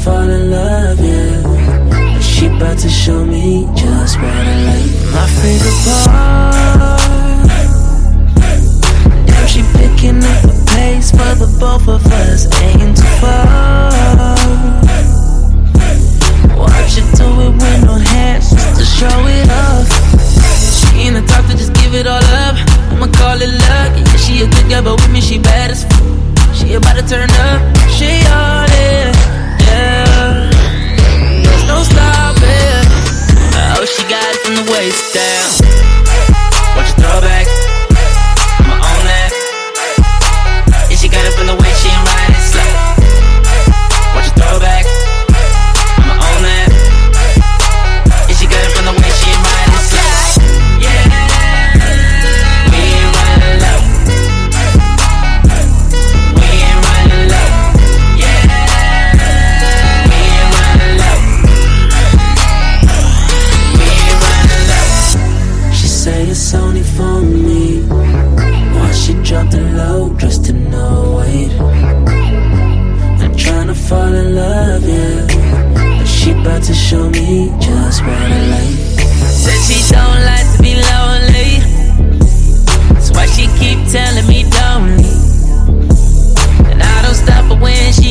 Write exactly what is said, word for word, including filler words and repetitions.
fall in love, yeah. But she about to show me just what I like. My favorite part, damn, she picking up the pace for the both of us, ain't too far. Watch her do it with no hands, just to show it off. She ain't the type to just give it all up. I'ma call it luck. Yeah, she a good girl, but with me she bad as f. She about to turn up. She all in, yeah. There's no stopping. Oh, she got it from the waist down. Watch her throw back. I'ma own that. Yeah, she got it from the way she ain't riding slow. Watch her throw back. I'ma own that. Yeah, she got it from the way she ain't riding slow. Yeah, we ain't riding low. We ain't riding low. Yeah, we ain't riding low. We ain't riding low. She say it's only for me. Why she dropped the low just to know weight? I'm tryna fall in love, yeah. But she about to show me just what I like. Said she don't like to be lonely. That's why she keep telling me don't leave. And I don't stop her when she